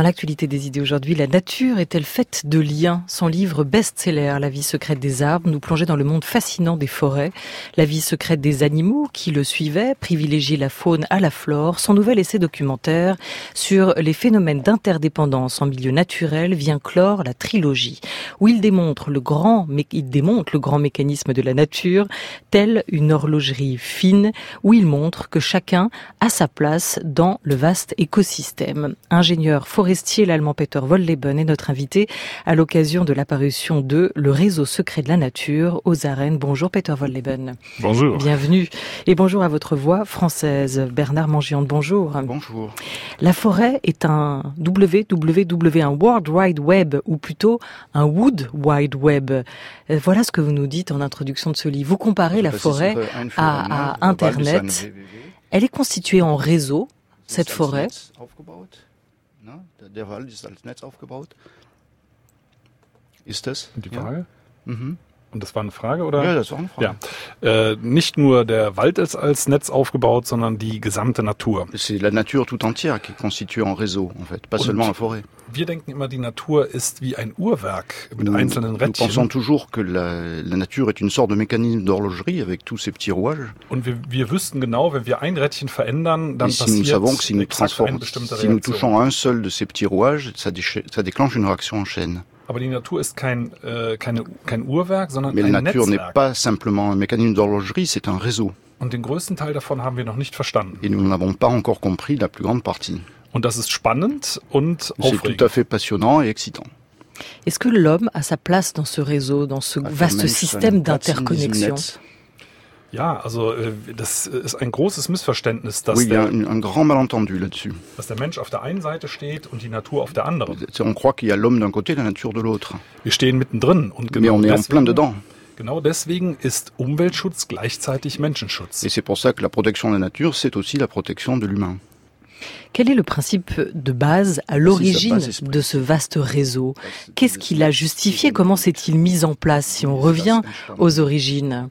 Dans l'actualité des idées aujourd'hui, la nature est-elle faite de liens? Son livre best-seller, La vie secrète des arbres, nous plongeait dans le monde fascinant des forêts. La vie secrète des animaux qui le suivaient, privilégiait la faune à la flore. Son nouvel essai documentaire sur les phénomènes d'interdépendance en milieu naturel vient clore la trilogie, où il démontre le grand mécanisme de la nature, telle une horlogerie fine, où il montre que chacun a sa place dans le vaste écosystème. Ingénieur forestier, l'allemand Peter Wohlleben est notre invité à l'occasion de l'apparition de Le réseau secret de la nature aux arènes. Bonjour Peter Wohlleben. Bonjour. Bienvenue. Et bonjour à votre voix française. Bernard Mangiante, bonjour. Bonjour. La forêt est un WWW, un World Wide Web, ou plutôt un Wood Wide Web. Voilà ce que vous nous dites en introduction de ce livre. Vous comparez la forêt à Internet. Elle est constituée en réseau, cette forêt. Der Wald ist als Netz aufgebaut. Ist das? Die Frage? Ja. Und das war eine Frage, oder? Ja, das war eine Frage. Ja. Nicht nur der Wald ist als Netz aufgebaut, sondern die gesamte Natur. C'est la nature tout entière qui est constituée en réseau, en fait, pas seulement la forêt. Wir denken immer, die Natur ist wie ein Uhrwerk mit einzelnen Nous Rädchen. pensons toujours que la nature est une sorte de mécanisme d'horlogerie avec tous ces petits rouages. Und wir wüssten genau, wenn wir ein Rädchen verändern, dann Et si nous savons que passiert exakt eine bestimmte si nous Reaktion. touchons à un seul de ces petits rouages, ça déclenche une réaction en chaîne. Aber die Natur ist kein Uhrwerk, sondern Mais ein la nature n'est Netzwerk. pas simplement un mécanisme d'horlogerie, c'est un réseau. Und den größten Teil davon haben wir noch nicht verstanden. Et nous n'avons pas encore compris la plus grande partie. Und das ist spannend und C'est tout aufregend. à fait passionnant et excitant. Est-ce que l'homme a sa place dans ce réseau, dans ce vaste système d'interconnexion? Ja, also das ist ein großes Missverständnis, dass, Oui, il y a un grand malentendu là-dessus. dass der Mensch auf der einen Seite steht und die Natur auf der anderen. On croit qu'il y a l'homme d'un côté et la nature de l'autre. Wir stehen mittendrin und Mais on est en plein dedans. genau deswegen ist Umweltschutz gleichzeitig Menschenschutz. Et c'est pour ça que la protection de la nature, c'est aussi la protection de l'humain. Quel est le principe de base à l'origine de ce vaste réseau? Qu'est-ce qui l'a justifié? Comment s'est-il mis en place, si on revient aux origines?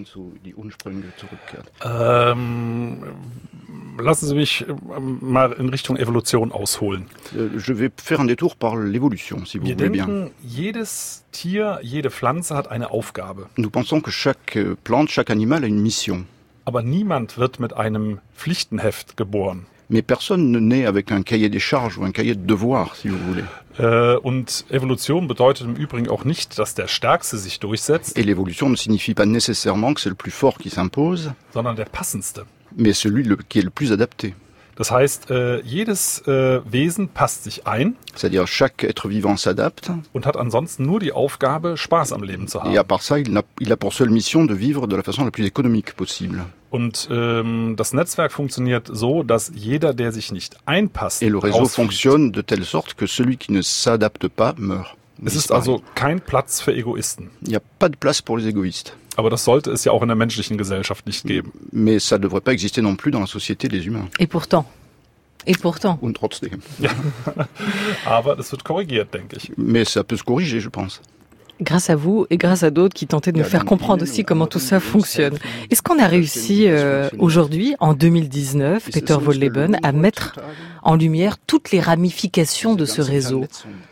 Lassen Sie mich mal in Richtung Evolution ausholen. Je vais faire un détour par l'évolution, si vous Wir voulez bien. denken, jedes Tier, jede Pflanze hat eine Aufgabe. Nous pensons que chaque plante, chaque animal a une mission. Aber niemand wird mit einem Pflichtenheft geboren. Mais personne ne naît avec un cahier des charges ou un cahier de devoirs, si vous voulez. Und Evolution bedeutet im Übrigen auch nicht, dass der Stärkste sich durchsetzt, Et l'évolution ne signifie pas nécessairement que c'est le plus fort qui s'impose, sondern der Passendste. mais celui qui est le plus adapté. Das heißt, jedes Wesen passt sich ein C'est-à-dire chaque être vivant s'adapte, und hat ansonsten nur die Aufgabe, Spaß am Leben zu et à haben. part ça, il a pour seule mission de vivre de la façon la plus économique possible. Und das Netzwerk funktioniert so, dass jeder, der sich nicht einpasst, Et le réseau rausfliegt. fonctionne de telle sorte que celui qui ne s'adapte pas meurt. Es ist disparaît. also kein Platz für Egoisten. Il n'y a pas de place pour les égoïstes. Aber das sollte es ja auch in der menschlichen Gesellschaft nicht geben. Mais ça ne devrait pas exister non plus dans la société des humains. Et pourtant. Und trotzdem. Aber das wird korrigiert, denke ich. Mais ça peut se corriger, je pense. Grâce à vous et grâce à d'autres qui tentaient de nous faire comprendre aussi comment tout ça fonctionne. Est-ce qu'on a réussi aujourd'hui, en 2019, Peter Wohlleben, à mettre en lumière toutes les ramifications de ce réseau?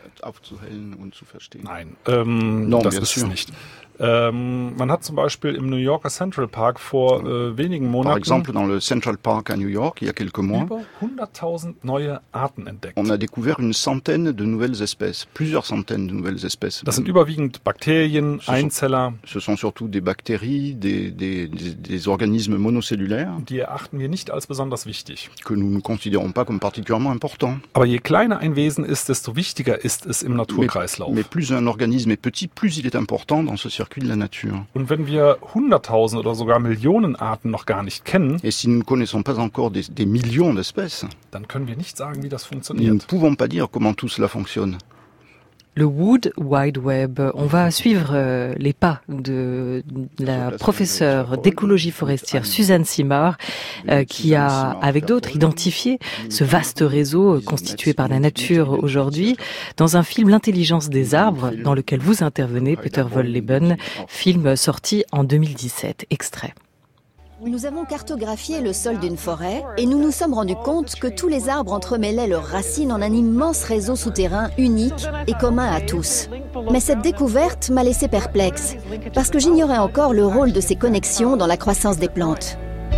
Nein, Non, das bien ist sûr. es nicht. Man hat zum Beispiel im New Yorker Central Park vor wenigen Par Monaten exemple, dans le Central Park à New York, il y a quelques mois, über 100.000 neue Arten entdeckt. on a découvert une centaine de nouvelles espèces, plusieurs centaines de nouvelles espèces. Das sind überwiegend Bakterien, Einzeller, Ce sont surtout des bactéries, des organismes monocellulaires die erachten wir nicht als besonders wichtig. que nous ne considérons pas comme particulièrement importants. Aber je kleiner ein Wesen ist, desto wichtiger ist es im Naturkreislauf. Mais plus un organisme est petit, plus il est important dans ce circuit de la nature. Und wenn wir 100.000 oder sogar Millionen Arten noch gar nicht kennen, Et si nous ne connaissons pas encore des millions d'espèces, dann können wir nicht sagen, wie das nous ne funktioniert. pouvons pas dire comment tout cela fonctionne. Le Wood Wide Web. On va suivre les pas de la professeure d'écologie forestière Suzanne Simard, qui a, avec d'autres, identifié ce vaste réseau constitué par la nature aujourd'hui dans un film L'intelligence des arbres, dans lequel vous intervenez, Peter Wohlleben, film sorti en 2017. Extrait. Nous avons cartographié le sol d'une forêt et nous nous sommes rendus compte que tous les arbres entremêlaient leurs racines en un immense réseau souterrain unique et commun à tous. Mais cette découverte m'a laissé perplexe, parce que j'ignorais encore le rôle de ces connexions dans la croissance des plantes.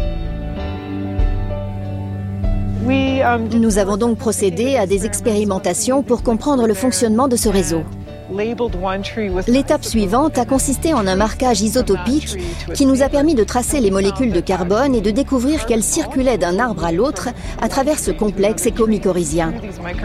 Nous avons donc procédé à des expérimentations pour comprendre le fonctionnement de ce réseau. L'étape suivante a consisté en un marquage isotopique qui nous a permis de tracer les molécules de carbone et de découvrir qu'elles circulaient d'un arbre à l'autre à travers ce complexe écomycorhizien.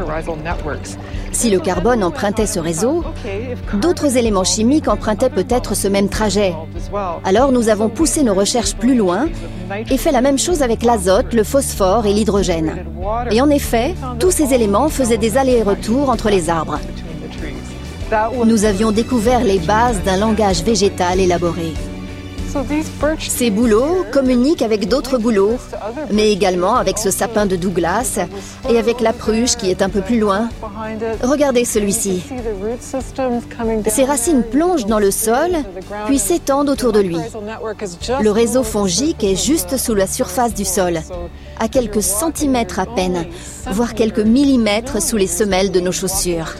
Si le carbone empruntait ce réseau, d'autres éléments chimiques empruntaient peut-être ce même trajet. Alors nous avons poussé nos recherches plus loin et fait la même chose avec l'azote, le phosphore et l'hydrogène. Et en effet, tous ces éléments faisaient des allers-retours entre les arbres. Nous avions découvert les bases d'un langage végétal élaboré. Ces bouleaux communiquent avec d'autres bouleaux, mais également avec ce sapin de Douglas et avec la pruche qui est un peu plus loin. Regardez celui-ci. Ses racines plongent dans le sol, puis s'étendent autour de lui. Le réseau fongique est juste sous la surface du sol, à quelques centimètres à peine, voire quelques millimètres sous les semelles de nos chaussures.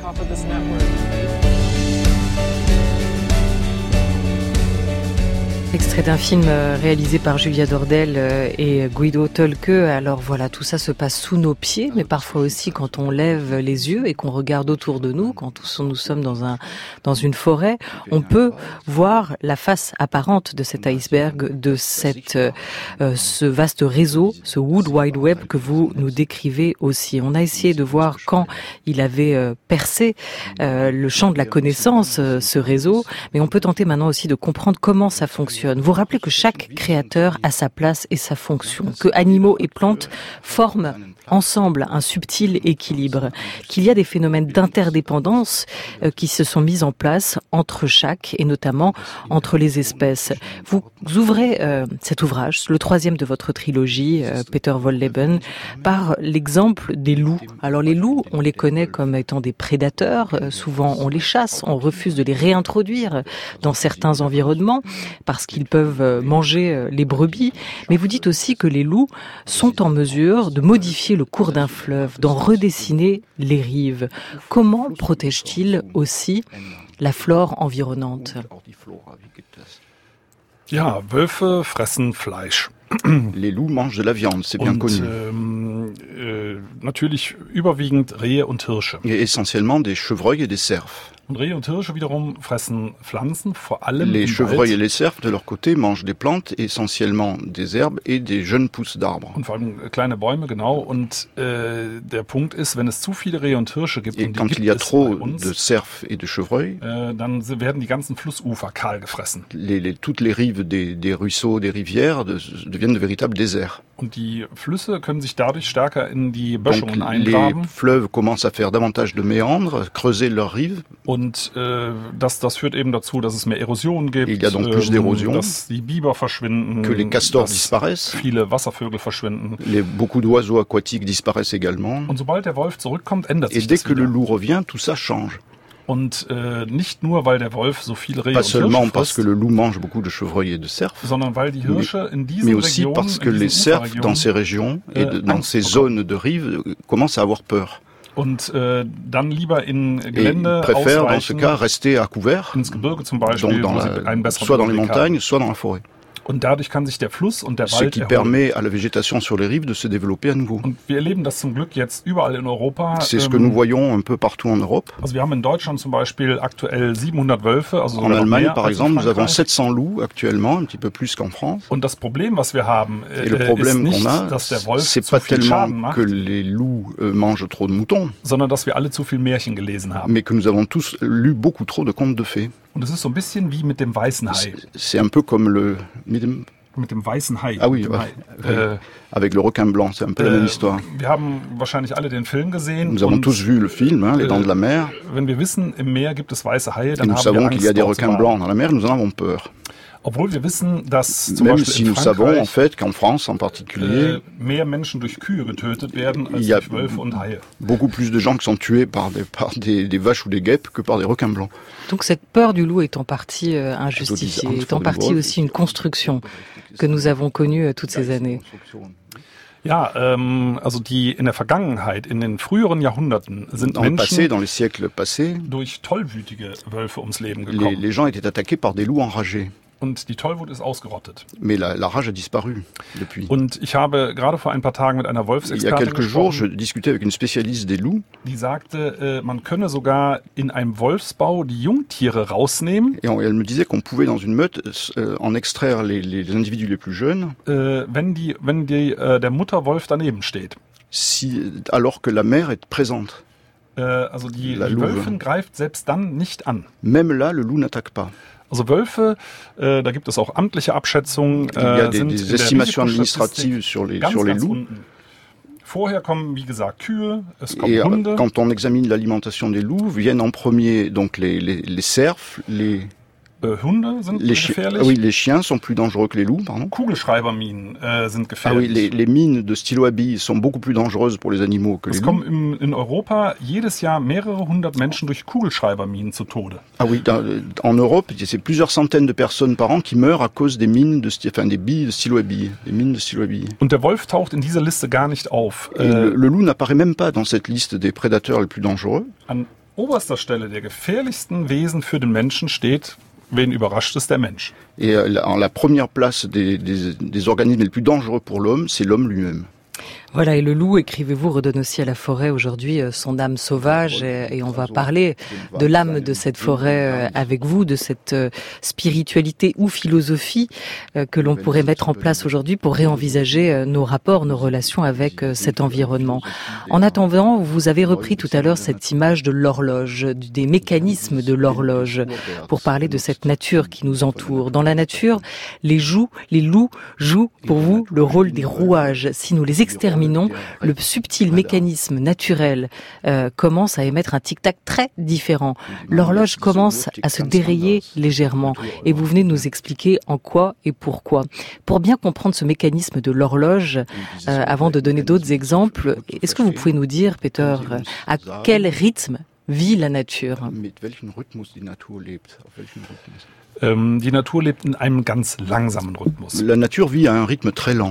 Extrait d'un film réalisé par Julia Dordel et Guido Tölke. Alors voilà, tout ça se passe sous nos pieds, mais parfois aussi quand on lève les yeux et qu'on regarde autour de nous, quand nous sommes dans une forêt, on peut voir la face apparente de cet iceberg, de ce vaste réseau, ce Wood Wide Web que vous nous décrivez aussi. On a essayé de voir quand il avait percé le champ de la connaissance, ce réseau, mais on peut tenter maintenant aussi de comprendre comment ça fonctionne. Vous rappelez que chaque créateur a sa place et sa fonction, que animaux et plantes forment ensemble un subtil équilibre, qu'il y a des phénomènes d'interdépendance qui se sont mis en place entre chaque et notamment entre les espèces. Vous ouvrez cet ouvrage, le troisième de votre trilogie, Peter Wohlleben, par l'exemple des loups. Alors les loups, on les connaît comme étant des prédateurs, souvent on les chasse, on refuse de les réintroduire dans certains environnements parce qu'ils peuvent manger les brebis, mais vous dites aussi que les loups sont en mesure de modifier le cours d'un fleuve, d'en redessiner les rives. Comment protège-t-il aussi la flore environnante? Ja, Wölfe fressen Fleisch. Les loups mangent de la viande, c'est bien connu. Natürlich überwiegend Rehe und Hirsche. Et essentiellement des chevreuils et des cerfs. Und Rehe und Hirsche wiederum fressen Pflanzen, vor allem Les im chevreuils et Wald. les cerfs, de leur côté, mangent des plantes, essentiellement des herbes et des jeunes pousses d'arbres. Und vor allem kleine Bäume, genau. Und der Punkt ist, wenn es zu viele Rehe und Hirsche gibt, Et und die quand gibt il y a es trop bei uns, de cerfs et de chevreuils, dann werden die ganzen Flussufer kahl gefressen. toutes les rives des ruisseaux, des rivières deviennent de véritables déserts. Und die Flüsse können sich dadurch stärker in die Donc Böschungen les eingraben. fleuves commencent à faire davantage de méandres, creuser leurs rives. Und das führt eben dazu, dass es mehr Erosion gibt, Il y a donc plus d'érosion, dass die Biber verschwinden, que les castors dass disparaissent. viele Wasservögel verschwinden. Beaucoup d'oiseaux aquatiques disparaissent également. Und sobald der Wolf zurückkommt, ändert Et sich dès das que le wieder. loup revient, tout ça change. Und nicht nur, weil der Wolf so viel Rehe Pas und seulement Hirsche parce que frisst, le loup mange beaucoup de chevreuils et de cerfs, sondern weil die Hirsche in mais diesen aussi Regionen, parce que in les diesen cerfs dans ces Uferregionen, régions et dans Angst ces bekommen. zones de rive commencent à avoir peur. und dann lieber in Et Gelände ils préfèrent dans ce ausweichen, cas rester à couvert, ins Gebirge zum donc Beispiel, wo sie einen besseren soit dans les Überblick haben. montagnes, soit dans la forêt. Und dadurch kann sich der Fluss und der Ce Wald qui erholen. permet à la végétation sur les rives de se développer à nouveau. Und wir erleben das zum Glück jetzt überall in Europa. C'est ce que nous voyons un peu partout en Europe. Also wir haben in Deutschland zum Beispiel aktuell 700 Wölfe, also En sogar noch Allemagne, mehr par als in exemple, nous avons Frankreich. 700 loups actuellement, un petit peu plus qu'en France. Und das Problem, was wir haben, Et le ist problème nicht, qu'on a, dass der Wolf c'est zu pas viel Schaden tellement macht, que les loups mangent trop de moutons, sondern dass wir alle zu viel Märchen gelesen haben. mais que nous avons tous lu beaucoup trop de contes de fées. Und es ist so ein bisschen wie mit dem weißen Hai. C'est un peu comme Mit dem weißen Hai. Ah oui, mit dem ouais. Hai. Avec le requin blanc, c'est un peu la même histoire. Wir haben wahrscheinlich alle den Film gesehen. Nous avons und, tous vu le film, Les Dents de la Mer, wenn wir wissen, im Meer gibt es weiße Haie, et dann nous haben wir savons qu'il y a Angst, des dort zu requins baden. blancs dans la mer, nous en avons peur. Obwohl wir wissen, dass zum Même Beispiel si in nous savons en Frankreich fait qu'en France en particulier, mehr Menschen durch Kühe getötet werden als il y a durch Wölfe und Haie. beaucoup plus de gens qui sont tués par des vaches ou des guêpes que par des requins blancs. Donc cette peur du loup est en partie injustifiée, est en partie aussi une construction que nous avons connue toutes ces années. Ja, also in der Vergangenheit, in den früheren Jahrhunderten sind Menschen dans les siècles passés, durch tollwütige Wölfe ums Leben gekommen. les gens étaient attaqués par des loups enragés. Und die Tollwut ist ausgerottet. Mais la rage a disparu depuis. Und ich habe gerade vor ein paar Tagen mit einer Il y a Wolfsexpertin quelques jours, je gesprochen, discutais avec une spécialiste des loups die sagte, man könne sogar in einem Wolfsbau die Jungtiere rausnehmen, et elle me disait qu'on pouvait dans une meute en extraire les individus les plus jeunes wenn der Mutterwolf daneben steht. alors que la mère est présente. Also die Louve. Wölfin greift selbst dann nicht an. Même là, le loup n'attaque pas. Also Wölfe, da gibt es auch amtliche Abschätzungen, Il y a sind des in der estimations Risikostatistik administratives sur les ganz loups. unten. Vorher kommen, wie gesagt, Kühe, es kommen Et Hunde. quand on examine l'alimentation des loups, viennent en premier donc les cerfs, Hunde sind gefährlich. Oui, les chiens sont plus dangereux que les loups, pardon. Kugelschreiberminen sind Ah gefährlich. oui, les mines de stylo à billes sont beaucoup plus dangereuses pour les animaux que les Es loups. kommen in Europa jedes Jahr mehrere hundert Menschen durch Kugelschreiberminen zu Tode. Ah oui, en Europe, c'est plusieurs centaines de personnes par an qui meurent à cause des mines des billes de stylo à billes, des mines de stylo à billes. Und der Wolf taucht in dieser Liste gar nicht auf. Et le loup n'apparaît même pas dans cette liste des prédateurs les plus dangereux. An oberster Stelle der gefährlichsten Wesen für den Menschen steht, wen überrascht es, der Mensch. Et en la première place des organismes les plus dangereux pour l'homme, c'est l'homme lui-même. Voilà, et le loup, écrivez-vous, redonne aussi à la forêt aujourd'hui son âme sauvage, et on va parler de l'âme de cette forêt avec vous, de cette spiritualité ou philosophie que l'on pourrait mettre en place aujourd'hui pour réenvisager nos rapports, nos relations avec cet environnement. En attendant, vous avez repris tout à l'heure cette image de l'horloge, des mécanismes de l'horloge, pour parler de cette nature qui nous entoure. Dans la nature, les loups jouent pour vous le rôle des rouages. Si nous les exterminons, le subtil mécanisme naturel commence à émettre un tic-tac très différent. L'horloge commence à se dérayer légèrement et vous venez de nous expliquer en quoi et pourquoi. Pour bien comprendre ce mécanisme de l'horloge, avant de donner d'autres exemples, est-ce que vous pouvez nous dire, Peter, à quel rythme vit la nature? Die Natur lebt in einem ganz langsamen Rhythmus. La nature vit à un rythme très lent.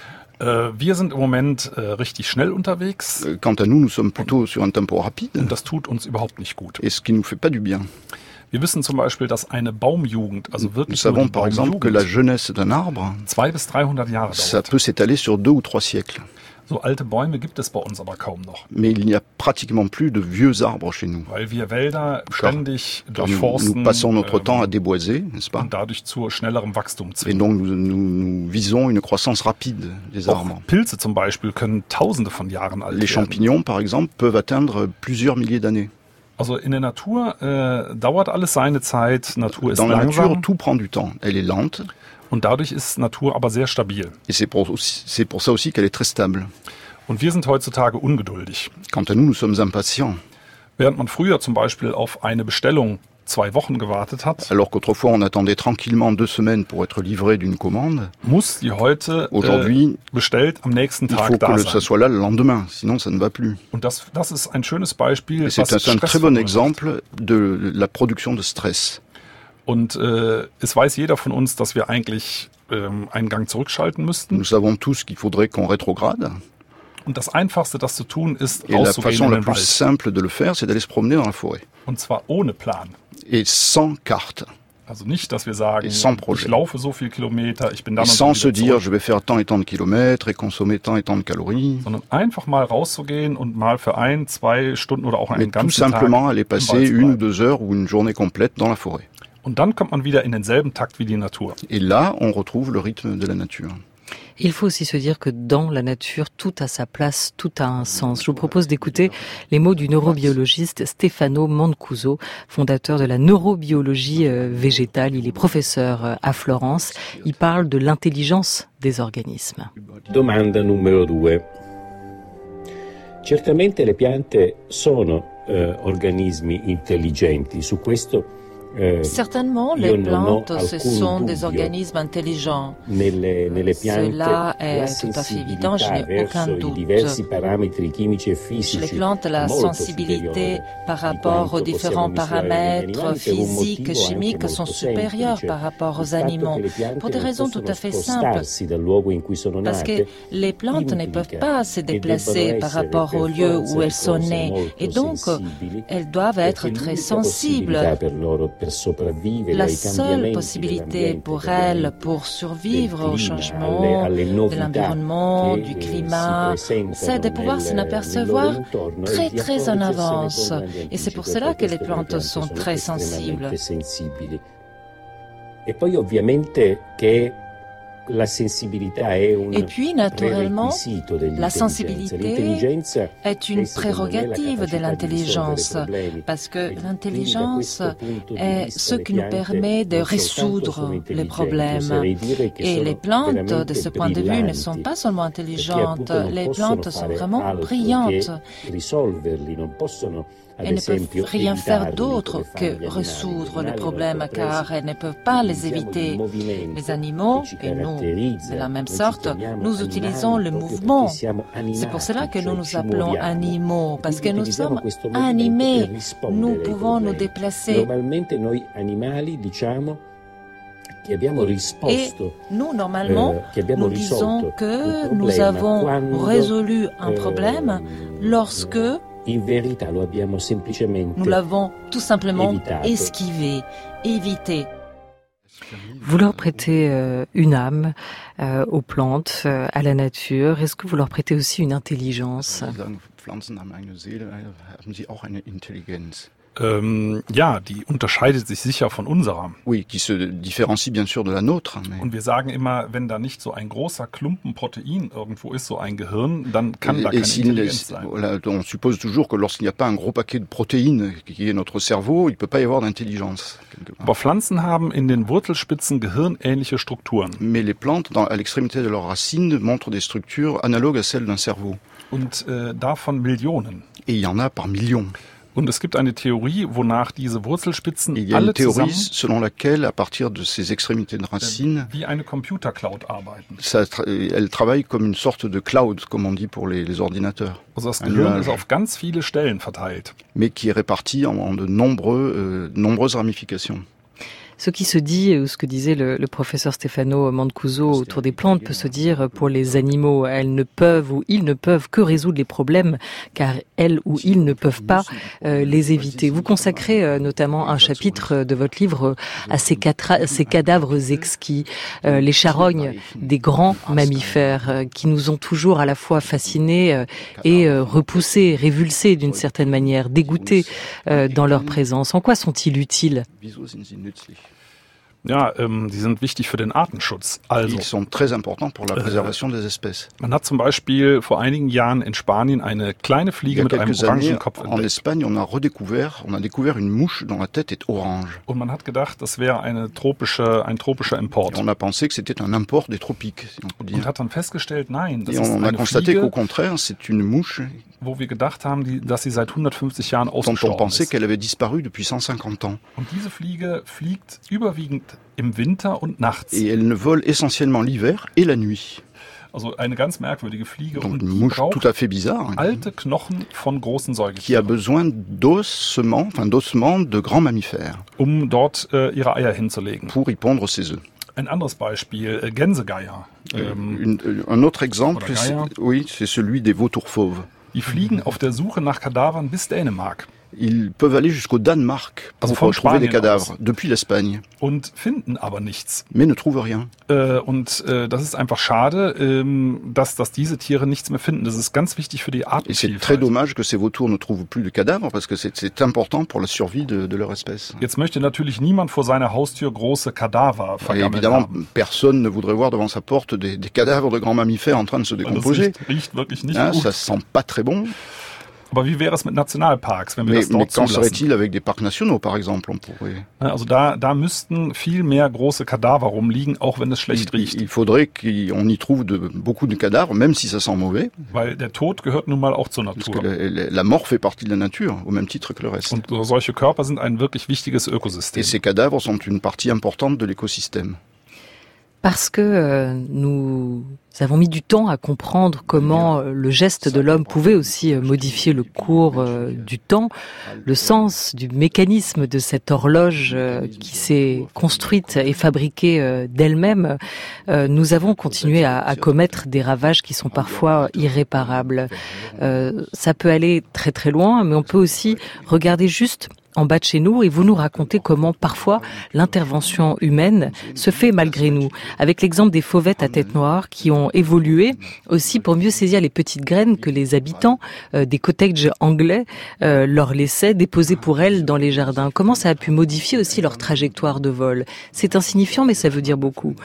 Wir sind im Moment richtig schnell unterwegs. Quant à nous, nous sommes plutôt sur un tempo rapide. Und das tut uns überhaupt nicht gut. Et ce qui nous fait pas du bien. Wir wissen zum Beispiel, dass eine Baumjugend, also wirklich Nous savons par exemple que la jeunesse d'un arbre, 200 bis 300 Jahre ça dauert. peut s'étaler sur 2 ou 3 siècles. So alte Bäume gibt es bei uns aber kaum noch. Mais il n'y a pratiquement plus de vieux arbres chez nous. Weil wir Wälder ständig Car durchforsten nous passons notre temps à déboiser, n'est-ce pas? und dadurch zu schnellerem Wachstum Et zwingen. donc nous visons une croissance rapide des arbres. Auch Pilze zum Beispiel können Tausende von Jahren alt Les werden. champignons, par exemple, peuvent atteindre plusieurs milliers d'années. Also in der Natur dauert alles seine Zeit. Natur ist Dans la nature, langsam tout prend du temps. Elle est lente, und dadurch ist Natur aber sehr stabil. et c'est pour ça aussi qu'elle est très stable. Und wir sind heutzutage ungeduldig. Quant à nous, nous sommes impatients. Während man früher zum Beispiel auf eine Bestellung 2 Wochen gewartet hat, Alors qu'autrefois, on attendait tranquillement 2 semaines pour être livré d'une commande. muss die heute Aujourd'hui, bestellt am nächsten il Tag faut da que sein. ça soit là le lendemain, sinon ça ne va plus. Und das ist ein schönes Beispiel, Et c'est was un Stress très bon verursacht. exemple de la production de stress. Und es weiß jeder von uns, dass wir eigentlich einen Gang zurückschalten müssten. Nous savons tous qu'il faudrait qu'on rétrograde. Und das Einfachste, das zu tun, ist, Et la rauszugehen façon in la den plus Wald. simple de le faire, c'est d'aller se promener dans la forêt. Und zwar ohne Plan. Et sans carte. Also nicht, dass wir sagen, Et sans projet. ich laufe so viel Kilometer, ich bin Et dann und sans dann se wieder dire, zurück. je vais faire tant et tant de kilomètres et consommer tant et tant de calories. Sondern einfach mal rauszugehen und mal für 1, 2 Stunden oder auch Mais einen tout ganzen Tag simplement aller im passer Wald zu 1 ou bleiben. 2 heures ou une journée complète dans la forêt. Und dann kommt man wieder in denselben Takt wie die Natur. Et là, on retrouve le rythme de la nature. Il faut aussi se dire que dans la nature, tout a sa place, tout a un sens. Je vous propose d'écouter les mots du neurobiologiste Stefano Mancuso, fondateur de la neurobiologie végétale. Il est professeur à Florence. Il parle de l'intelligence des organismes. Domanda numero 2. Certamente le piante sono organismi intelligenti, su questo Certainement, les plantes, ce sont des organismes intelligents. Cela est tout à fait évident, je n'ai aucun doute. Chez les plantes, la sensibilité par rapport aux différents paramètres physiques et chimiques sont supérieures par rapport aux animaux, pour des raisons tout à fait simples. Parce que les plantes ne peuvent pas se déplacer par rapport au lieu où elles sont nées, et donc elles doivent être très sensibles. La seule possibilité pour elles pour survivre au changement de l'environnement, du climat, c'est de pouvoir s'en apercevoir très très en avance. Et c'est pour cela que les plantes sont très sensibles. Et puis, naturellement, la sensibilité est une prérogative de l'intelligence, parce que l'intelligence est ce qui nous permet de résoudre les problèmes. Et les plantes, de ce point de vue, ne sont pas seulement intelligentes, les plantes sont vraiment brillantes. Elles ne peuvent rien faire d'autre que résoudre les problèmes, car elles ne peuvent pas les éviter. Les animaux, et nous, de la même sorte, nous utilisons le mouvement. C'est pour cela que nous nous appelons animaux, parce que nous sommes animés. Nous pouvons nous déplacer. Et nous, normalement, nous disons que nous avons résolu un problème lorsque nous l'avons tout simplement esquivé, évité. Vous leur prêtez une âme aux plantes, à la nature. Est-ce que vous leur prêtez aussi une intelligence ? Ja, die unterscheidet sich sicher von unserer. Oui, qui se différencie bien sûr de la nôtre. Mais... Und wir sagen immer, wenn da nicht so ein großer Klumpen Protein irgendwo ist, so ein Gehirn, dann kann da keine Intelligenz sein. Voilà, on suppose toujours que lorsqu'il n'y a pas un gros paquet de protéines qui est notre cerveau, il peut pas y avoir d'intelligence. Aber Pflanzen haben in den Wurzelspitzen gehirnähnliche Strukturen. Mais les plantes, à l'extrémité de leurs racines, montrent des structures analogues à celles d'un cerveau. Und davon Millionen. Et il y en a par millions. Und es gibt eine Theorie, wonach diese Wurzelspitzen il y a alle une théorie zusammen selon laquelle, à partir de ces extrémités de racines, wie eine Computercloud arbeiten. Elles travaillent comme une sorte de cloud, comme on dit pour les ordinateurs. Also das Gehirn ist auf ganz viele Stellen verteilt. Mais qui est réparti en de nombreuses ramifications. Ce qui se dit, ou ce que disait le professeur Stefano Mancuso autour des plantes, peut se dire pour les animaux. Elles ne peuvent ou ils ne peuvent que résoudre les problèmes, car elles ou ils ne peuvent pas les éviter. Vous consacrez notamment un chapitre de votre livre à ces cadavres exquis, les charognes des grands mammifères, qui nous ont toujours à la fois fascinés et repoussés, révulsés d'une certaine manière, dégoûtés dans leur présence. En quoi sont-ils utiles ? Ja, die sind wichtig für den Artenschutz. Also, ils sont très importants pour la préservation des espèces. Man hat zum Beispiel vor einigen Jahren in Spanien eine kleine Fliege mit einem orangen Kopf entdeckt. En Espagne, on a découvert une mouche dont la tête est orange. Und man hat gedacht, das wäre ein tropischer Import. Et on a pensé que c'était un import des tropiques, si on peut dire. Und hat dann festgestellt, nein, das Et ist on a eine constaté Fliege, qu'au contraire, c'est une mouche wo wir gedacht haben, dass sie seit 150 Jahren dont on ausgestorben pensait ist. qu'elle avait disparu depuis 150 ans. Und diese Fliege fliegt überwiegend im Winter und nachts. Et elle ne vole essentiellement l'hiver et la nuit. Also eine ganz merkwürdige Fliege. Donc Und une die mouche braucht tout à fait bizarre, alte Knochen von großen qui a Säugetieren, besoin d'ossements de grands mammifères um dort ihre Eier hinzulegen. pour y pondre ses œufs. Ein anderes Beispiel, Gänsegeier. Un autre exemple, Oder Geier. c'est celui des vautours fauves. Die fliegen auf der Suche nach Kadavern bis Dänemark Ils peuvent aller jusqu'au Danemark pour Also von retrouver des Spanien cadavres, aus. depuis l'Espagne, und finden aber nichts. mais ne trouvent rien. Das ist einfach schade, dass diese Tiere nichts mehr finden. Das ist ganz wichtig für die Et c'est très Artenvielfalt. dommage que ces vautours ne trouvent plus de cadavres, parce que c'est important pour la survie de leur espèce. Jetzt möchte natürlich niemand vor seiner Haustür große Kadaver Et vergammelt évidemment, haben. personne ne voudrait voir devant sa porte des cadavres de grands mammifères en train de se Weil das décomposer. riecht wirklich nicht Hein, gut. ça sent pas très bon. Aber wie wäre es mit Nationalparks, wenn wir das dort zulassen? Mais qu'en serait-il avec des parcs nationaux, par exemple? Also da müssten viel mehr große Kadaver rumliegen, auch wenn es schlecht riecht. Il faudrait qu'on y trouve beaucoup de cadavres, même si ça sent mauvais. Weil der Tod gehört nun mal auch zur Natur. Parce que la mort fait partie de la nature, au même titre que le reste. Und solche Körper sind ein wirklich wichtiges Ökosystem. Et ces cadavres sont une partie importante de l'écosystème. Parce que nous avons mis du temps à comprendre comment le geste de l'homme pouvait aussi modifier le cours du temps, le sens du mécanisme de cette horloge qui s'est construite et fabriquée d'elle-même, nous avons continué à commettre des ravages qui sont parfois irréparables. Ça peut aller très très loin, mais on peut aussi regarder juste en bas de chez nous et vous nous racontez comment parfois l'intervention humaine se fait malgré nous. Avec l'exemple des fauvettes à tête noire qui ont évolué aussi pour mieux saisir les petites graines que les habitants des cottages anglais leur laissaient déposer pour elles dans les jardins. Comment ça a pu modifier aussi leur trajectoire de vol? C'est insignifiant mais ça veut dire beaucoup.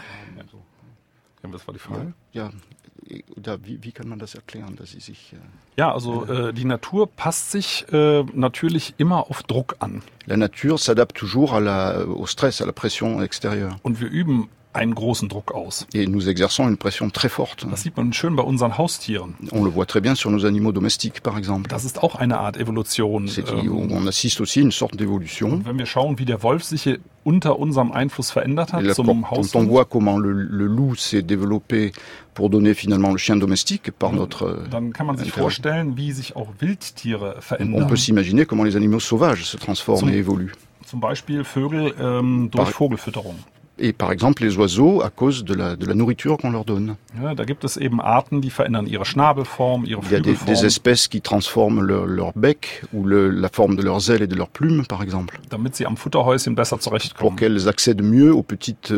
Wie kann man das erklären, dass sie sich... Ja, also die Natur passt sich natürlich immer auf Druck an. La nature s'adapte toujours au stress, à la pression extérieure. Und wir üben einen großen Druck aus. Et nous exerçons une pression très forte. Das sieht man schön bei unseren Haustieren. On le voit très bien sur nos animaux domestiques, par exemple. Das ist auch eine Art Evolution. On assiste aussi à une sorte d'évolution. Und wenn wir schauen, wie der Wolf sich unter unserem Einfluss verändert hat, quand on voit comment le loup s'est développé pour donner finalement le chien domestique par notre... Dann kann man sich vorstellen, wie sich auch Wildtiere verändern. On peut s'imaginer comment les animaux sauvages se transforment et évoluent. Zum Beispiel Vögel durch Vogelfütterung. Et par exemple les oiseaux à cause de la nourriture qu'on leur donne. Ja, da gibt es eben Arten, die verändern ihre Schnabelform, ihre Flügelform. Il y a des espèces qui transforment leur bec ou la forme de leurs ailes et de leurs plumes, par exemple. Damit sie am Futterhäuschen besser zurechtkommen. Pour qu'elles accèdent mieux aux petites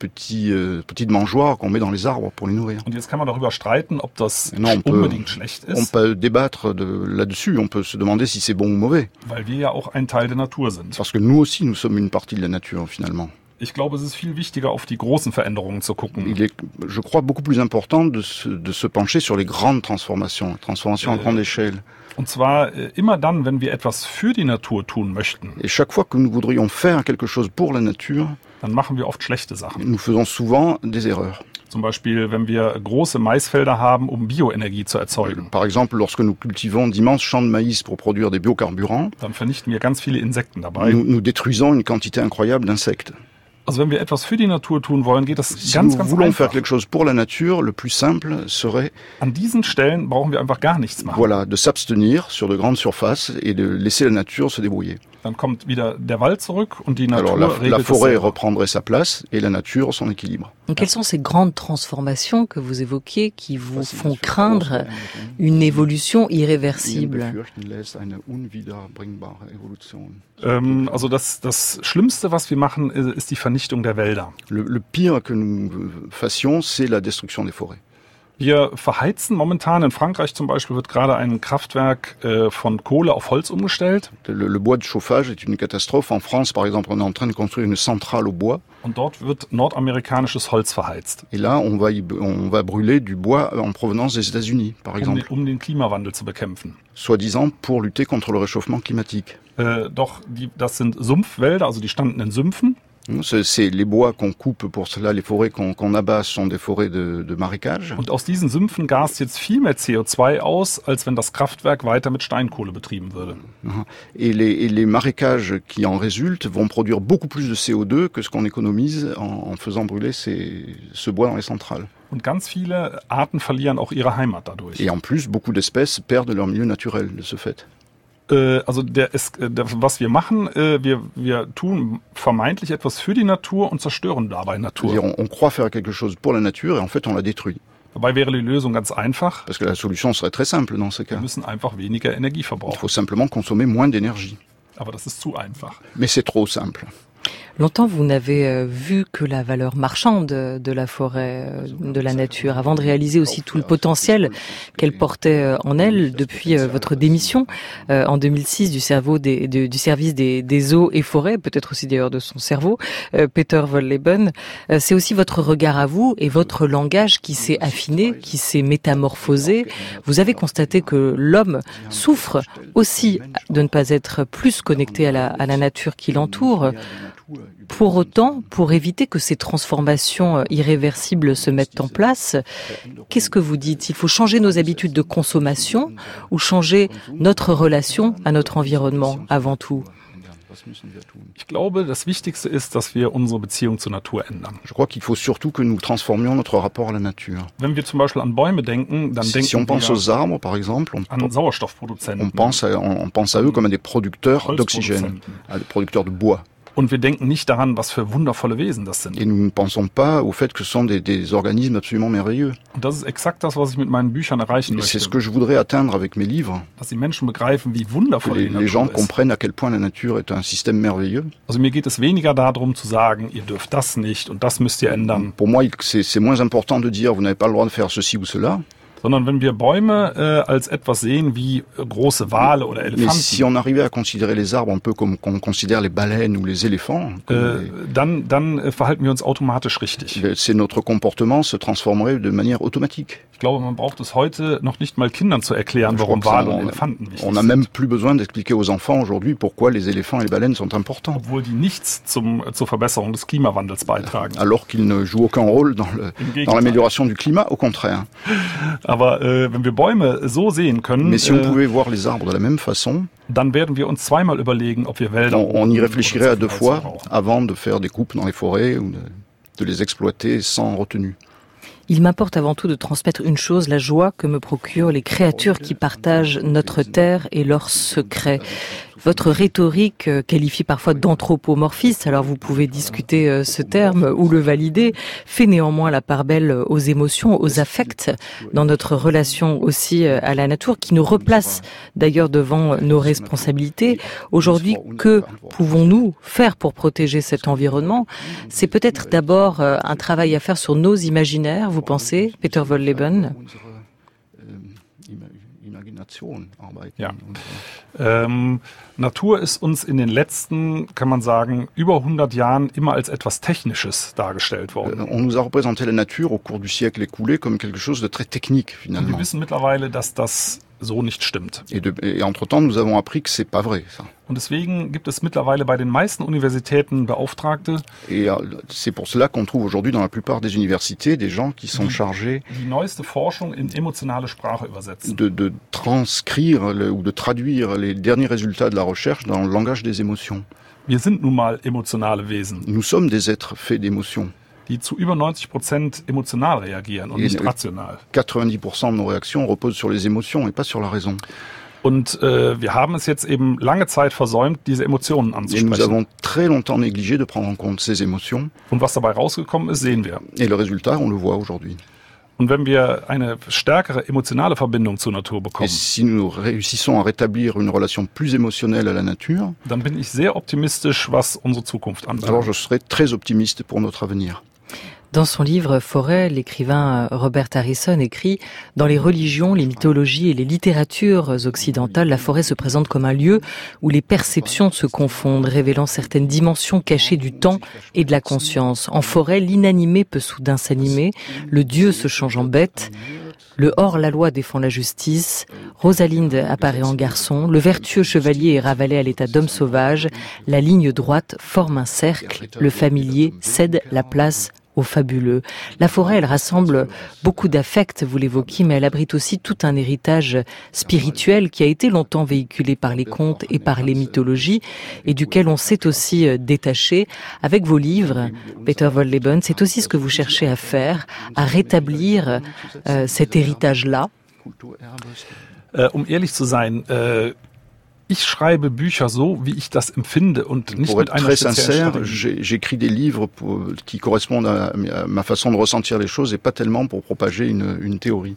mangeoires qu'on met dans les arbres pour les nourrir. Und jetzt kann man darüber streiten, ob das unbedingt schlecht ist. On peut débattre là-dessus, on peut se demander si c'est bon ou mauvais. Weil wir ja auch ein Teil der Natur sind. Parce que nous aussi, nous sommes une partie de la nature, finalement. Ich glaube, es ist viel wichtiger, auf die großen Veränderungen zu gucken. Il est, je crois, beaucoup plus important de se pencher sur les grandes transformations à grande échelle. Und zwar immer dann, wenn wir etwas für die Natur tun möchten. Et chaque fois que nous voudrions faire quelque chose pour la nature, dann machen wir oft schlechte Sachen. Nous faisons souvent des erreurs. Zum Beispiel, wenn wir große Maisfelder haben, um Bioenergie zu erzeugen. Par exemple, lorsque nous cultivons d'immenses champs de maïs pour produire des biocarburants, dann vernichten wir ganz viele Insekten dabei. Nous détruisons une quantité incroyable d'insectes. Also wenn wir etwas für die Natur tun wollen, geht das si ganz nous voulons einfach. Faire quelque chose pour la nature, le plus simple serait... An diesen Stellen brauchen wir einfach gar nichts machen. Voilà, de s'abstenir sur de grandes surfaces et de laisser la nature se débrouiller. Dann kommt wieder der Wald zurück und die Natur Alors la forêt reprendrait sa place et la nature son équilibre. Donc, quelles sont ces grandes transformations que vous évoquiez qui vous font craindre une évolution irréversible? Also das Schlimmste, was wir machen, ist die Vernichtung der Wälder. Le pire que nous fassions, c'est la destruction des forêts. Wir verheizen momentan, in Frankreich zum Beispiel wird gerade ein Kraftwerk von Kohle auf Holz umgestellt. Le bois de chauffage est une catastrophe. En France, par exemple, on est en train de construire une centrale au bois. Und dort wird nordamerikanisches Holz verheizt. Et là, on va brûler du bois en provenance des États-Unis, par exemple. Um den Klimawandel zu bekämpfen. Soi-disant pour lutter contre le réchauffement climatique. Doch das sind Sumpfwälder, also die standen in Sümpfen. C'est les bois qu'on coupe pour cela, les forêts qu'on abat sont des forêts de marécage. Und aus diesen Sümpfen gast jetzt viel mehr CO2 aus, als wenn das Kraftwerk weiter mit Steinkohle betrieben würde. Et les marécages qui en résultent vont produire beaucoup plus de CO2 que ce qu'on économise en faisant brûler ce bois dans les centrales. Und ganz viele Arten verlieren auch ihre Heimat dadurch. Et en plus, beaucoup d'espèces perdent leur milieu naturel de ce fait. Also was wir machen, wir tun vermeintlich etwas für die Natur und zerstören dabei Natur. On croit faire quelque chose pour la nature et en fait on la détruit. Dabei wäre die Lösung ganz einfach. Parce que la solution serait très simple dans ce cas. Wir müssen einfach weniger Energie verbrauchen. Il faut simplement consommer moins d'énergie. Aber das ist zu einfach. Mais c'est trop simple. Longtemps, vous n'avez vu que la valeur marchande de la forêt, de la nature, avant de réaliser aussi tout le potentiel qu'elle portait en elle depuis votre démission en 2006 du service des eaux et forêts, peut-être aussi d'ailleurs de son cerveau, Peter Wohlleben. C'est aussi votre regard à vous et votre langage qui s'est affiné, qui s'est métamorphosé. Vous avez constaté que l'homme souffre aussi de ne pas être plus connecté à la nature qui l'entoure. Pour autant, pour éviter que ces transformations irréversibles se mettent en place, qu'est-ce que vous dites? Il faut changer nos habitudes de consommation ou changer notre relation à notre environnement avant tout? Ich glaube, das Wichtigste ist, dass wir unsere Beziehung zur Natur ändern. Je crois qu'il faut surtout que nous transformions notre rapport à la nature. Wenn wir zum Beispiel an Bäume denken, dann si on pense aux arbres, par exemple, an Sauerstoffproduzenten. On pense à eux comme à des producteurs d'oxygène, à des producteurs de bois. Und wir denken nicht daran, was für wundervolle Wesen das sind. Et nous ne pensons pas au fait que ce sont des organismes absolument merveilleux. Und das ist exakt das, was ich mit meinen Büchern erreichen möchte. C'est ce que je voudrais atteindre avec mes livres. Dass die Menschen begreifen, wie wundervoll die Natur les gens ist. comprennent à quel point la nature est un système merveilleux. Also mir geht es weniger darum zu sagen, ihr dürft das nicht und das müsst ihr ändern. Pour moi, c'est moins important de dire vous n'avez pas le droit de faire ceci ou cela. Sondern wenn wir Bäume als etwas sehen wie große Wale oder Elefanten. Mais si on arrivait à considérer les arbres un peu comme on considère les baleines ou les éléphants, dann verhalten wir uns automatisch richtig. Notre comportement se transformerait de manière automatique. Ich glaube, man braucht es heute noch nicht mal Kindern zu erklären, warum Wale und Elefanten wichtig sind. On n'a même plus besoin d'expliquer aux enfants aujourd'hui pourquoi les éléphants et les baleines sont importants. Obwohl die nichts zur Verbesserung des Klimawandels beitragen. Alors qu'ils ne jouent aucun rôle dans l'amélioration du climat, au contraire. Aber wenn wir Bäume so sehen können, mais si on pouvait voir les arbres de la même façon, dann werden wir uns zweimal überlegen, ob wir Wälder on y réfléchirait à deux fois avant de faire des coupes dans les forêts ou de les exploiter sans retenue. Il m'importe avant tout de transmettre une chose, la joie que me procurent les créatures qui partagent notre terre et leurs secrets. Votre rhétorique qualifie parfois d'anthropomorphiste, alors vous pouvez discuter ce terme ou le valider, fait néanmoins la part belle aux émotions, aux affects, dans notre relation aussi à la nature, qui nous replace d'ailleurs devant nos responsabilités. Aujourd'hui, que pouvons-nous faire pour protéger cet environnement? C'est peut-être d'abord un travail à faire sur nos imaginaires, vous pensez, Peter Wohlleben? Ja. Natur ist uns in den letzten, kann man sagen, über 100 Jahren immer als etwas Technisches dargestellt worden. On nous a représenté la nature au cours du siècle écoulé comme quelque chose de très technique, finalement. Und wir wissen mittlerweile, dass das so nicht stimmt. Et entre-temps, nous avons appris que c'est pas vrai, ça. Und deswegen gibt es mittlerweile bei den meisten Universitäten Beauftragte. Et c'est pour cela qu'on trouve aujourd'hui dans la plupart des universités des gens qui sont chargés die neueste Forschung in emotionale Sprache übersetzen. De transcrire ou de traduire les derniers résultats de la recherche dans le langage des émotions. Wir sind nun mal emotionale Wesen. Nous sommes des êtres faits d'émotions. Die zu über 90% emotional reagieren und nicht rational. 90% de nos réactions reposent sur les émotions et pas sur la raison. Und wir haben es jetzt eben lange Zeit versäumt, diese Emotionen anzusprechen. Et nous avons très longtemps négligé de prendre en compte ces émotions. Und was dabei rausgekommen ist, sehen wir. Et le résultat, on le voit aujourd'hui. Und wenn wir eine stärkere emotionale Verbindung zur Natur bekommen, et si nous réussissons à rétablir une relation plus émotionnelle à la nature, dann bin ich sehr optimistisch, was unsere Zukunft anbelangt. Alors je serai très optimiste pour notre avenir. Dans son livre Forêt, l'écrivain Robert Harrison écrit « Dans les religions, les mythologies et les littératures occidentales, la forêt se présente comme un lieu où les perceptions se confondent, révélant certaines dimensions cachées du temps et de la conscience. En forêt, l'inanimé peut soudain s'animer, le dieu se change en bête, le hors-la-loi défend la justice, Rosalinde apparaît en garçon, le vertueux chevalier est ravalé à l'état d'homme sauvage, la ligne droite forme un cercle, le familier cède la place au fabuleux. La forêt, elle rassemble beaucoup d'affects, vous l'évoquiez, mais elle abrite aussi tout un héritage spirituel qui a été longtemps véhiculé par les contes et par les mythologies et duquel on s'est aussi détaché. Avec vos livres, Peter Wohlleben, c'est aussi ce que vous cherchez à faire, à rétablir cet héritage-là. Ehrlich zu sein, ich schreibe Bücher so, wie ich das empfinde und nicht mit einer speziellen Strategie. J'écris des livres qui correspondent à ma façon de ressentir les choses et pas tellement pour propager une théorie.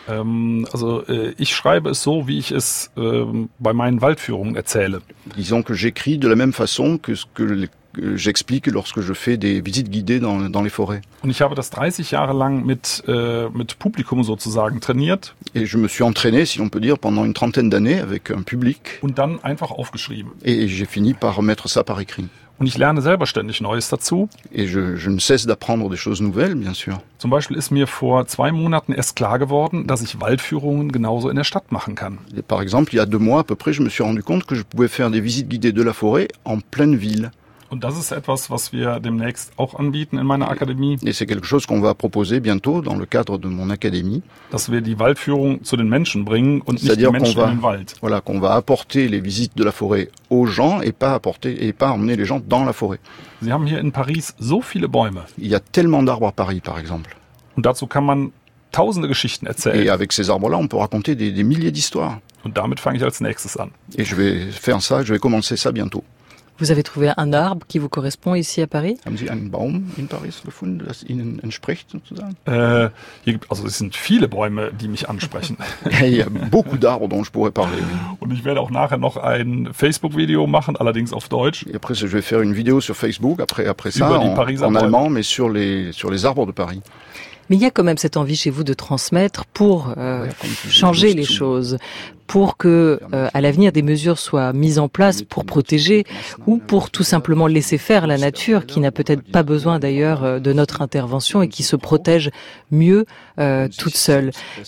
Ich schreibe es so, wie ich es bei meinen Waldführungen erzähle. Disons que j'écris de la même façon que j'explique lorsque je fais des visites guidées dans les forêts. Und ich habe das 30 Jahre lang mit Publikum sozusagen trainiert. Et je me suis entraîné, si on peut dire, pendant une 30aine d'années avec un public. Und dann einfach aufgeschrieben. Et j'ai fini par mettre ça par écrit. Und ich lerne selber ständig Neues dazu. Et je ne cesse d'apprendre des choses nouvelles, bien sûr. Zum Beispiel ist mir vor 2 Monaten erst klar geworden, dass ich Waldführungen genauso in der Stadt machen kann. Et par exemple, il y a 2 mois à peu près, je me suis rendu compte que je pouvais faire des visites guidées de la forêt en pleine ville. Und das ist etwas, was wir demnächst auch anbieten in meiner Akademie. Et c'est quelque chose qu'on va proposer bientôt dans le cadre de mon académie. Dass wir die Waldführung zu den Menschen bringen und nicht die Menschen in den Wald. Voilà, qu'on va apporter les visites de la forêt aux gens et pas emmener les gens dans la forêt. Sie haben hier in Paris so viele Bäume. Il y a tellement d'arbres à Paris, par exemple. Und dazu kann man tausende Geschichten erzählen. Et avec ces arbres-là, on peut raconter des milliers d'histoires. Und damit fange ich als nächstes an. Et je vais commencer ça bientôt. Vous avez trouvé un arbre qui vous correspond ici à Paris? Haben Sie einen Baum in Paris gefunden, das Ihnen entspricht sozusagen? Es sind viele Bäume, die mich ansprechen. Il y a beaucoup d'arbres dont je pourrais parler. Und ich werde auch nachher noch ein Facebook-Video machen, allerdings auf Deutsch. Et après, je vais faire une vidéo sur Facebook après ça en allemand, mais sur les arbres de Paris. Mais il y a quand même cette envie chez vous de transmettre pour changer les choses, pour que à l'avenir des mesures soient mises en place pour protéger ou pour tout simplement laisser faire la nature qui n'a peut-être pas besoin d'ailleurs de notre intervention et qui se protège mieux toute seule.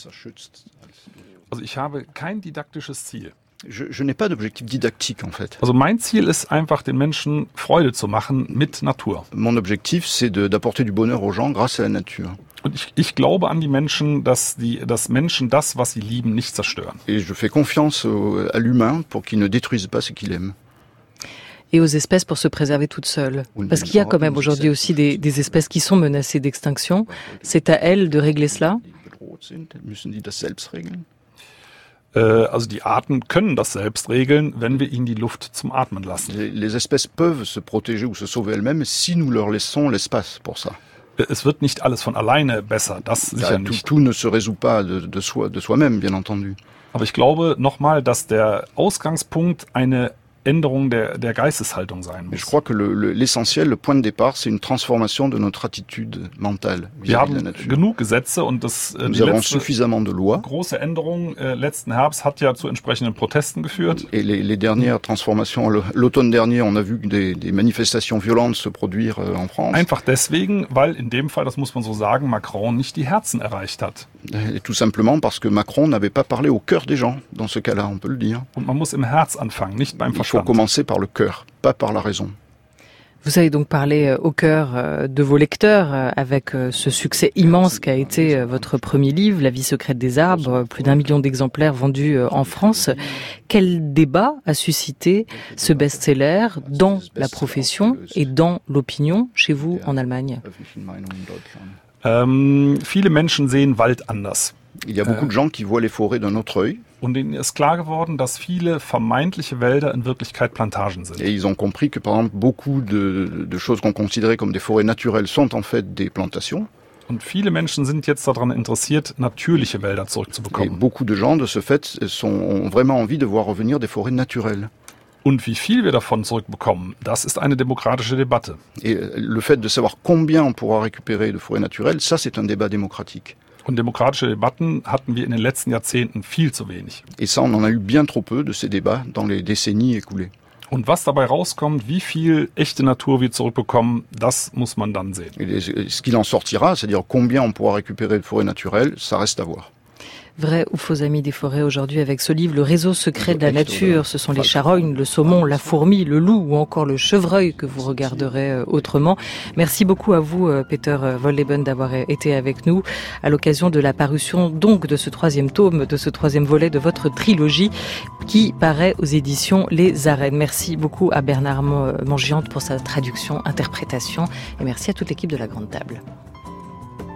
Also ich habe kein didaktisches Ziel. Je n'ai pas d'objectif didactique en fait. Also mein Ziel ist einfach, den Menschen Freude zu machen mit Natur. Mon objectif, c'est d'apporter du bonheur aux gens grâce à la nature. Und ich glaube an die Menschen, dass Menschen das, was sie lieben, nicht zerstören. Et je fais confiance à l'humain pour qu'il ne détruise pas ce qu'il aime. Et aux espèces pour se préserver toutes seules. Parce qu'il y a quand même aujourd'hui aussi des espèces qui sont menacées d'extinction. C'est à elles de régler cela? Müssen die das selbst regeln? Also die Arten können das selbst regeln, wenn wir ihnen die Luft zum Atmen lassen. Les espèces peuvent se protéger ou se sauver elles-mêmes si nous leur laissons l'espace pour ça. Es wird nicht alles von alleine besser, das sicher nicht. Tout ne se résout pas de soi-même, bien entendu. Aber ich glaube nochmal, dass der Ausgangspunkt eine Änderung der Geisteshaltung sein muss. Je crois que l'essentiel, le point de départ, c'est une transformation de notre attitude mentale vis-à-vis de la nature. Genug Gesetze und Nous avons suffisamment de lois. Große Änderung letzten Herbst hat ja zu entsprechenden Protesten geführt. Et les dernières transformations, l'automne dernier, on a vu des manifestations violentes se produire en France. Einfach deswegen, weil in dem Fall, das muss man so sagen, Macron nicht die Herzen erreicht hat. Et tout simplement parce que Macron n'avait pas parlé au cœur des gens, dans ce cas-là, on peut le dire. Und man muss im Herz anfangen, nicht beim Verstand. Il faut commencer par le cœur, pas par la raison. Vous avez donc parlé au cœur de vos lecteurs avec ce succès immense qu'a été votre premier livre, La vie secrète des arbres, plus d'1 million d'exemplaires vendus en France. Quel débat a suscité ce best-seller dans la profession et dans l'opinion chez vous en Allemagne? Viele Menschen sehen Wald anders. Il y a beaucoup de gens qui voient les forêts d'un autre œil. Und denen ist klar geworden, dass viele vermeintliche Wälder in Wirklichkeit Plantagen sind. Et ils ont compris que, par exemple, beaucoup de choses qu'on considérait comme des forêts naturelles sont en fait des plantations. Und viele Menschen sind jetzt daran interessiert, natürliche Wälder Et zurückzubekommen. beaucoup de gens, de ce fait, ont vraiment envie de voir revenir des forêts naturelles. Und wie viel wir davon zurückbekommen, das ist eine demokratische Debatte. Et le fait de savoir combien on pourra récupérer de forêts naturelles, ça c'est un débat démocratique. Und demokratische Debatten hatten wir in den letzten Jahrzehnten viel zu wenig. Et ça, on en a eu bien trop peu de ces débats dans les décennies écoulées. Und was dabei rauskommt, wie viel echte Natur wir zurückbekommen, das muss man dann sehen. Et ce qu'il en sortira, c'est-à-dire combien on pourra récupérer de forêts naturelles, ça reste à voir. Vrais ou faux amis des forêts aujourd'hui avec ce livre, Le réseau secret de la nature. Ce sont les charognes, le saumon, la fourmi, le loup ou encore le chevreuil que vous regarderez autrement. Merci beaucoup à vous, Peter Wohlleben, d'avoir été avec nous à l'occasion de la parution donc de ce 3e tome, de ce 3e volet de votre trilogie qui paraît aux éditions Les Arènes. Merci beaucoup à Bernard Mangiante pour sa traduction, interprétation et merci à toute l'équipe de La Grande Table.